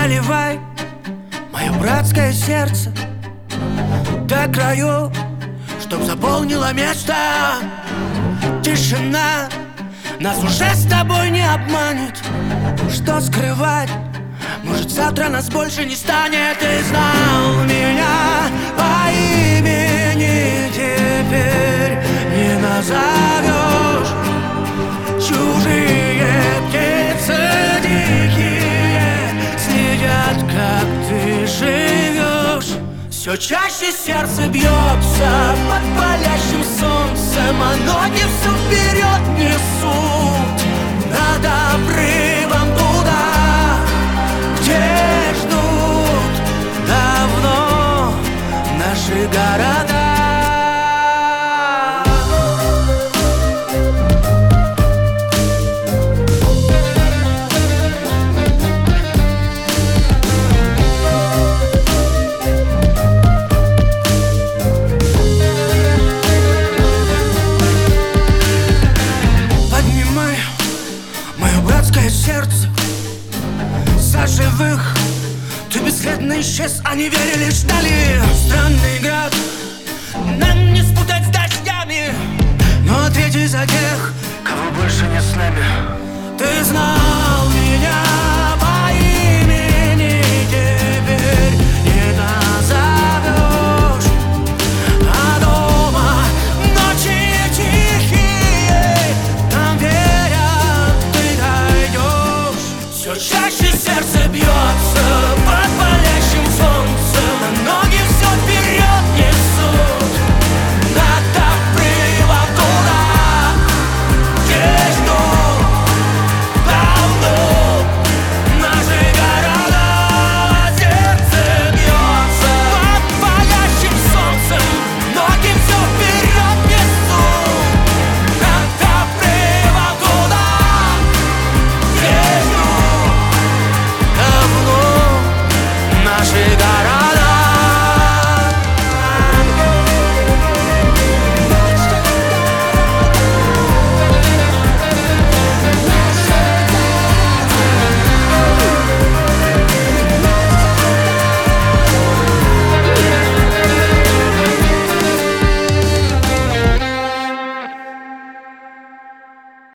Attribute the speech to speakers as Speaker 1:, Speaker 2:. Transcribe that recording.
Speaker 1: наливай мое братское сердце до краев, чтоб заполнило место. Тишина нас уже с тобой не обманет. Что скрывать? Может, завтра нас больше не станет. Ты знал меня по имени, теперь не назовешь. Чужие птицы дикие следят, как ты живешь. Все чаще сердце бьется под палящим солнцем, а ноги все вперед несут над обрывом туда, где ждут давно наши города. Сердце за живых. Ты бесследно исчез, они верили, ждали. Странный град нам не спутать с дождями, но ответь за тех, кого больше нет с нами.